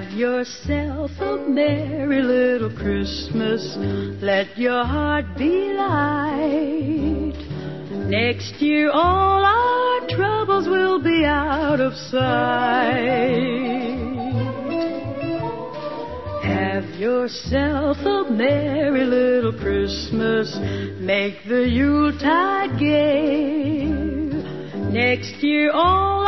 Have yourself a merry little Christmas. Let your heart be light. Next year all our troubles will be out of sight. Have yourself a merry little Christmas. Make the Yuletide gay. Next year all